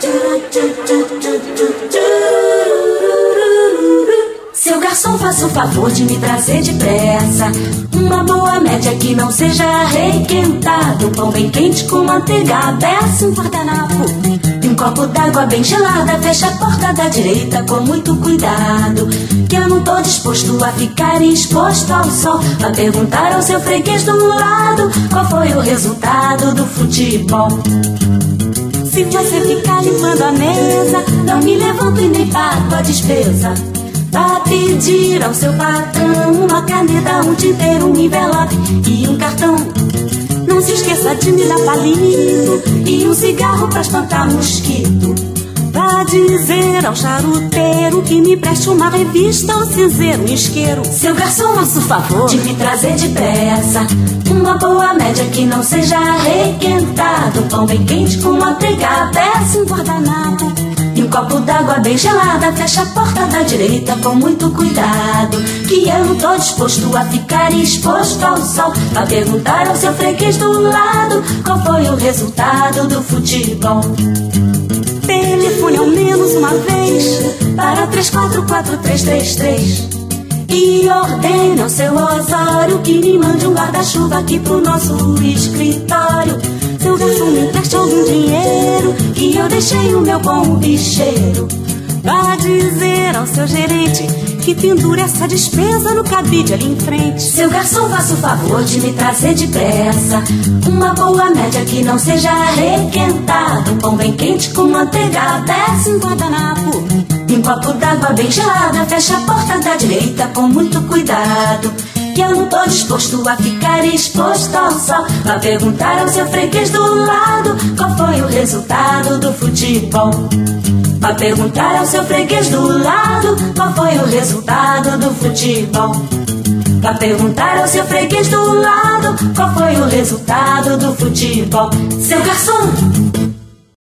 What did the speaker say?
Seu garçom, faça o favor de me trazer depressa uma boa média que não seja requentado, pão bem quente com manteiga aberta, um guardanapo e um copo d'água bem gelada. Fecha a porta da direita com muito cuidado, que eu não tô disposto a ficar exposto ao sol. Vai perguntar ao seu freguês do lado qual foi o resultado do futebol. Se você ficar limpando a mesa, não me levanto e nem pago a despesa. Vá pedir ao seu patrão uma caneta, um tinteiro, um envelope e um cartão. Não se esqueça de me dar palito e um cigarro pra espantar mosquito. Vá dizer ao charuteiro que me preste uma revista, um cinzeiro, um isqueiro. Seu garçom, faça o favor de me trazer depressa uma boa média que não seja requentado, pão bem quente com manteiga aberta, um guardanapo e um copo d'água bem gelada. Fecha a porta da direita com muito cuidado, que eu não tô disposto a ficar exposto ao sol. Vai perguntar ao seu freguês do lado qual foi o resultado do futebol. Telefone ao menos uma vez para 344333 e ordene ao seu Osório que me mande um guarda-chuva aqui pro nosso escritório. Seu garçom, me empreste algum dinheiro que eu deixei o meu bom bicheiro. Vá dizer ao seu gerente que pendure essa despesa no cabide ali em frente. Seu garçom, faça o favor de me trazer depressa uma boa média que não seja requentado, pão bem quente com manteiga aberta, um guardanapo e um copo d'água bem gelada. Fecha a porta da direita com muito cuidado, que eu não tô disposto a ficar exposto ao sol. Vai perguntar ao seu freguês do lado qual foi o resultado do futebol. Vai perguntar ao seu freguês do lado qual foi o resultado do futebol. Vai perguntar ao seu freguês do lado qual foi o resultado do futebol. Seu garçom!